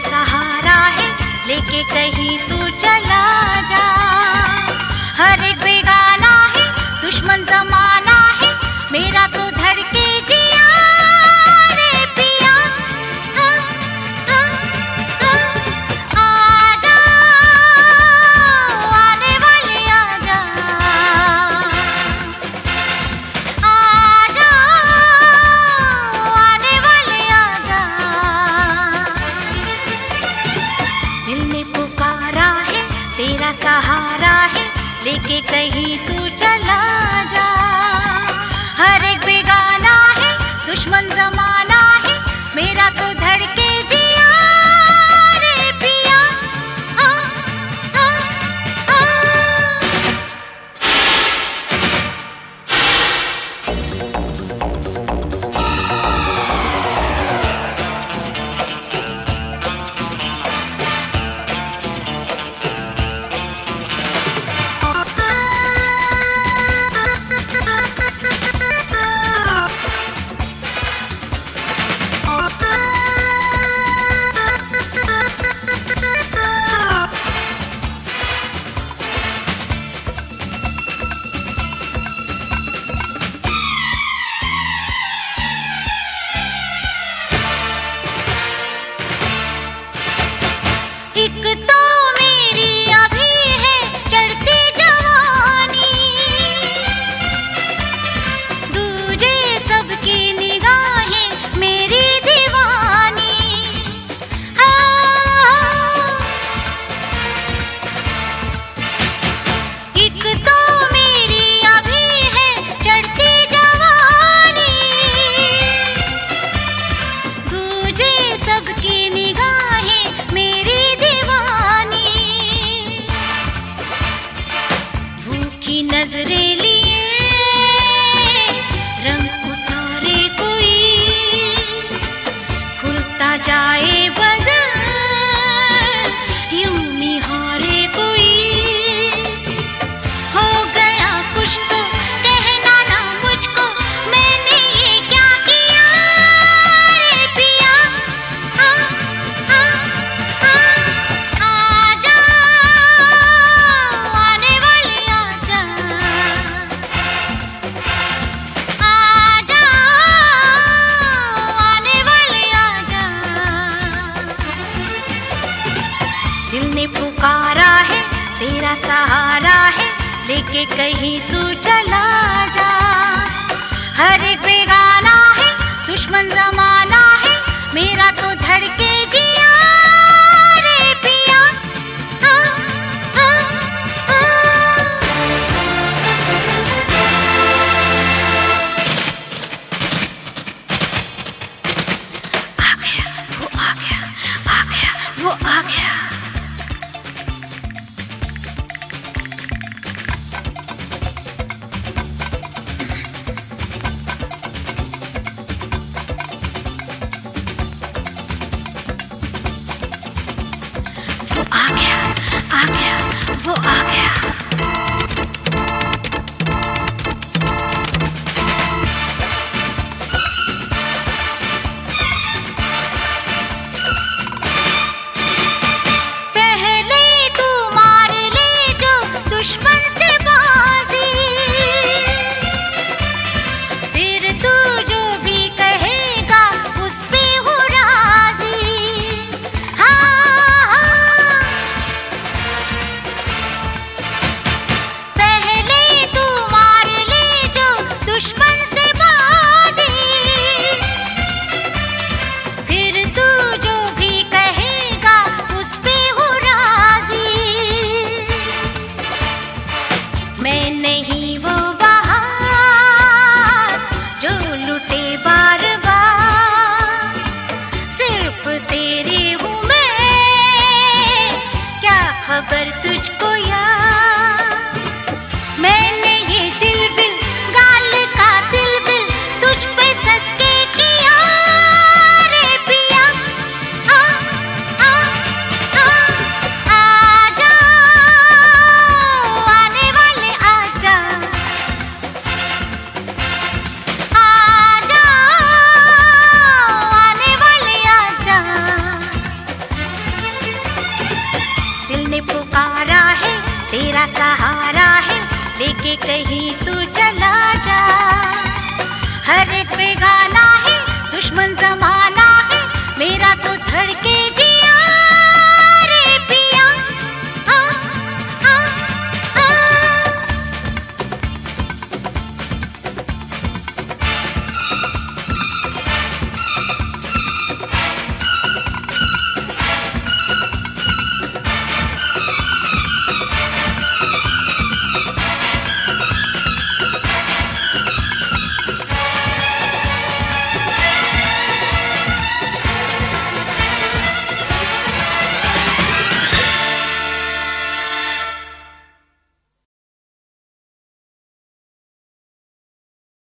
सहारा है, लेके कहीं तू चला जा। हर एक बेगाना है, दुश्मन जमाना है, मेरा तो धड़के जिया रे पिया। हाँ, हाँ, हाँ, आजा, आने वाले आजा, आजा, आने वाले आजा। दिल ने पुकारा है, तेरा सहारा है, लेके कहीं तू चला जा। हर एक बेगाना है, दुश्मन जमाना है, मेरा तो धड़के जिया रे पिया। हाँ, हाँ, हाँ। एक तो मेरी अभी है चढ़ती जवानी, दूजे सबकी निगाहें मेरी दीवानी। एक तो मेरी अभी है चढ़ती जवानी, दूजे सबकी निगाहें मेरी दीवानी। भूखी नजरें लिए रंग उतारे कोई, खुलता जाए बदन यूं निहारे कोई। हो गया कुछ तो कहना ना मुझको, मैंने ये क्या किया रे पिया। हाँ, हाँ, हाँ, आजा, आने वाले आजा, आजा, आने वाले आजा। दिल ने पुकारा है, तेरा सहारा है, लेके कहीं तू चला जा। हर एक बेगाना है, दुश्मन जमाना है, मेरा तो धड़के जिया रे पिया। हाँ, हाँ, हाँ। आ गया, वो आ गया, आ गया, वो आ गया। वो आ गया, आ गया, वो आ गया। पहले तू मार ले जो दुश्मन से बाजी, फिर तू जो भी कहेगा उस पे हो राजी। हाँ, हाँ, के कहीं तू चला जा, हर एक पे